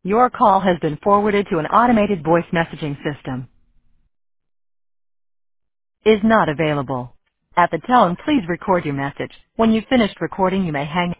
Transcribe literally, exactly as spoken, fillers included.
Your call has been forwarded to an automated voice messaging system. Is not available. At the tone, please record your message. When you've finished recording, you may hang